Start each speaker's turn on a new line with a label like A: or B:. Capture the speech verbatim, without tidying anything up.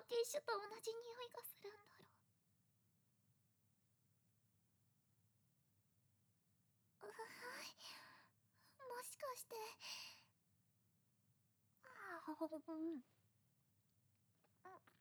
A: ティッシュと同じ匂いがするんだろう。うふもしかしてああうん